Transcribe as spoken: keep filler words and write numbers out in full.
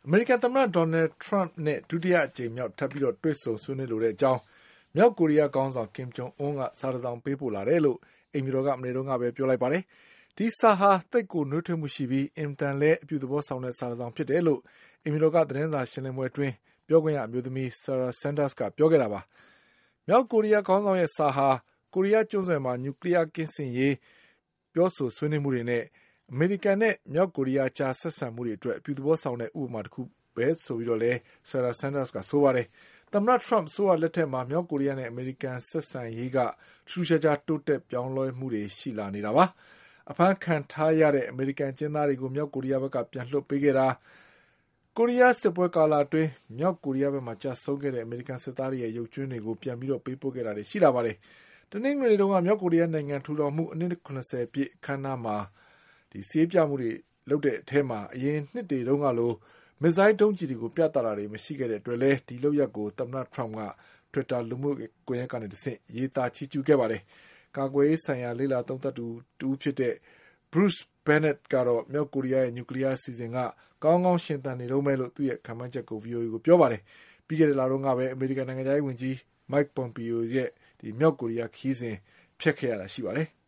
အမေရိကန်သမ္မတဒေါ်နယ်ထရမ့်နဲ့ဒုတိယအကြိမ်မြောက်ထပ်ပြီးတွေ့ဆုံဆွေးနွေးလိုတဲ့အကြောင်းမြောက်ကိုရီးယားခေါင်းဆောင်ကင်ဂျုံအွန်းကစာတစောင်ပေးပို့လာတယ်လို့အိမ်ဖြူတော်ကမနေ့တုန်းကပဲပြောလိုက်ပါတယ်။ဒီစာဟာသိပ်ကိုနှွေးထွေးမှုရှိပြီးအင်တန်လဲအပြုသဘောဆောင်တဲ့စာတစောင်ဖြစ်တယ်လို့အိမ်ဖြူတော်ကသတင်းစာရှင်းလင်းပွဲအတွင်းပြောခွင့်ရအမျိုးသမီးဆာရာဆန်ဒါစ်ကပြောခဲ့တာပါ။မြောက်ကိုရီးယားခေါင်းဆောင်ရဲ့စာဟာကိုရီးယားကျွန်းဆွယ်မှာနျူကလ িয়ার ကင်းစင်ရေးပြောဆိုဆွေးနွေးမှုတွေနဲ့အမေရိကန်နဲ့မြောက်ကိုရီးယားကြားဆက်ဆံမှုတွေအတွက်အပြုသဘောဆောင်တဲ့ဥပမာတစ်ခုပဲဆိုပြီးတော့လဲဆာရာဆန်ဒါစ်ကဆိုပါတယ်။သမ္မတထရမ့်ဆိုရလက်ထက်မှာမြောက်ကိုရီးယားနဲ့အမေရိကန်ဆက်ဆံရေးကထူးခြားခြားတိုးတက်ပြောင်းလဲမှုတွေရှိလာနေတာပါ။အဖမ်းခံထားရတဲ့အမေရိကန်ကျင်းသားတွေကိုမြောက်ကိုရီးယားဘက်ကပြန်လွှတ်ပေးခဲ့တာကိုရီးယားစစ်ပွဲကာလအတွင်းမြောက်ကိုရီးယားဘက်မှာကြာဆုံးခဲ့တဲ့အမေရိကန်စစ်သားတွေရဲ့ရုပ်ကျွင်းတွေကိုပြန်ပြီးတော့ပေးပို့ခဲ့တာတွေရှိလာပါတယ်။တနင်္ဂနွေနေ့တုန်းကမြောက်ကိုရီးယားနိုင်ငံထူထောင်မှုအနှစ်၇၀ပြည့်အခမ်းအနားမှာဒီစီးပြမှုတွေလုပ်တဲ့အထက်မှာအရင်နှစ်တွေတုန်းကလိုမစ်ဇိုင်းဒုံးကျည်တွေကိုပြသတာတွေမရှိခဲ့တဲ့အတွက်လဲဒီလုပ်ရက်ကိုသမ္မတထရမ့်က Twitter လူမှုကွန်ရက်ကနေတဆင့်ရေးသားချီးကျူးခဲ့ပါတယ်။ကာကွယ်ရေးဆိုင်ရာလေ့လာသုံးသပ်သူတူဖြစ်တဲ့ Bruce Bennett ကတော့မြောက်ကိုရီးယားရဲ့နျူကလ িয়ার အစီအစဉ်ကကောင်းကောင်းရှင်သန်နေတော့မယ်လို့သူ့ရဲ့ခန့်မှန်းချက်ကို ဗွီအိုအေကိုပြောပါတယ်။ပြီးခဲ့တဲ့လတုန်းကပဲအမေရိကန်နိုင်ငံသားရေးဝန်ကြီး Mike Pompeo ရဲ့ဒီမြောက်ကိုရီးယားခီးစဉ်ဖျက်ခဲ့ရတာရှိပါတယ်။